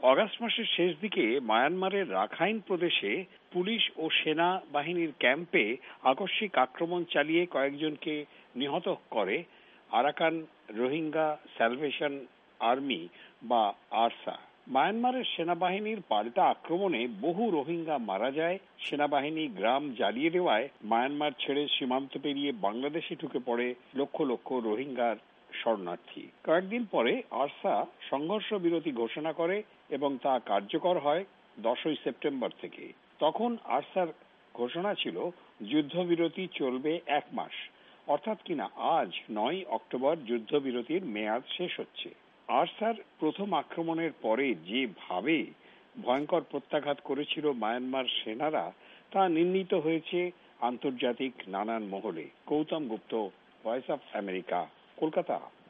August মাসের শেষ দিকে মায়ানমারের রাখাইন প্রদেশে পুলিশ ও সেনা বাহিনীর ক্যাম্পে আকস্মিক আক্রমণ চালিয়ে কয়েকজনকে নিহত করে আরাকান রোহিঙ্গা স্যালভেশন আর্মি বা আরসা। মায়ানমারের সেনাবাহিনীর পাল্টা আক্রমণে বহু রোহিঙ্গা মারা যায়। সেনাবাহিনী গ্রাম জ্বালিয়ে দেওয়ায় মায়ানমার ছেড়ে সীমান্ত পেরিয়ে বাংলাদেশে ঢুকে পড়ে লক্ষ লক্ষ রোহিঙ্গার শরণার্থী। কয়েকদিন পরে আরসা সংঘর্ষ বিরতি ঘোষণা করে এবং তা কার্যকর হয় 10ই সেপ্টেম্বর থেকে। তখন আরসার ঘোষণা ছিল যুদ্ধবিরতি চলবে 1 মাস, অর্থাৎ কিনা আজ 9 অক্টোবর যুদ্ধবিরতির মেয়াদ শেষ হচ্ছে। আরসার প্রথম আক্রমণের পরে যেভাবে ভয়ঙ্কর প্রত্যাঘাত করেছিল মায়ানমার সেনারা তা নিন্দিত হয়েছে আন্তর্জাতিক নানান মহলে। Gautam Gupta, voice of America, Kolkata.